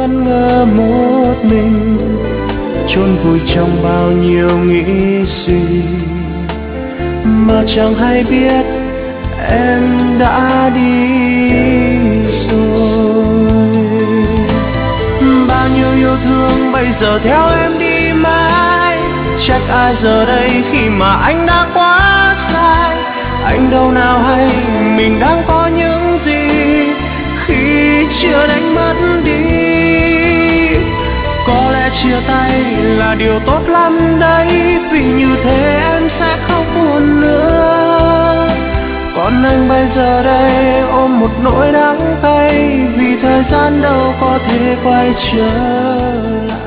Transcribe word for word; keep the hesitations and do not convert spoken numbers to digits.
ngẩn ngơ một mình, chôn vùi trong bao nhiêu nghĩ suy mà chẳng hay biết em đã đi rồi. Bao nhiêu yêu thương bây giờ theo em đi mãi, trách ai giờ đây khi mà anh đã quá sai. Anh đâu nào hay mình đang có những gì khi chưa đánh mất đi. Có lẽ chia tay là điều tốt lắm đấy, vì như thế em sẽ không buồn nữa. Còn anh bây giờ đây ôm một nỗi đắng cay, vì thời gian đâu có thể quay trở lại.